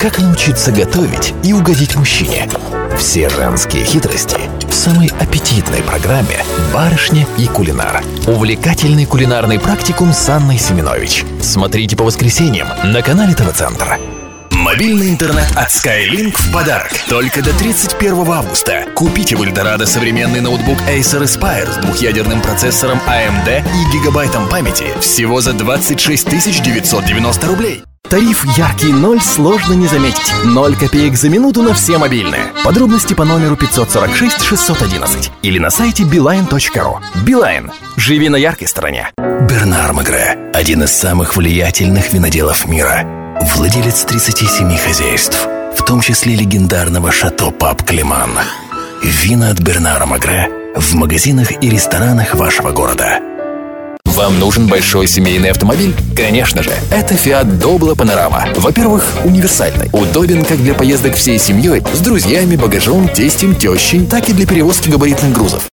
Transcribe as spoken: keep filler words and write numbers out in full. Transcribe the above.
Как научиться готовить и угодить мужчине? Все женские хитрости в самой аппетитной программе «Барышня и кулинар». Увлекательный кулинарный практикум с Анной Семенович. Смотрите по воскресеньям на канале ТВ-центр. Мобильный интернет от Skylink в подарок. Только до тридцать первого августа. Купите в Эльдорадо современный ноутбук Acer Aspire с двухъядерным процессором а эм дэ и гигабайтом памяти всего за двадцать шесть тысяч девятьсот девяносто рублей. Тариф яркий ноль сложно не заметить. ноль копеек за минуту на все мобильные. Подробности по номеру пятьсот сорок шесть шестьсот одиннадцать или на сайте билайн точка ру. Билайн. Живи на яркой стороне. Бернар Магре – один из самых влиятельных виноделов мира. Владелец тридцати семи хозяйств, в том числе легендарного Шато Паб Климан. Вина от Бернара Магре в магазинах и ресторанах вашего города. Вам нужен большой семейный автомобиль? Конечно же, это Fiat Doblo Panorama. Во-первых, универсальный. Удобен как для поездок всей семьей, с друзьями, багажом, тестем, тещей, так и для перевозки габаритных грузов.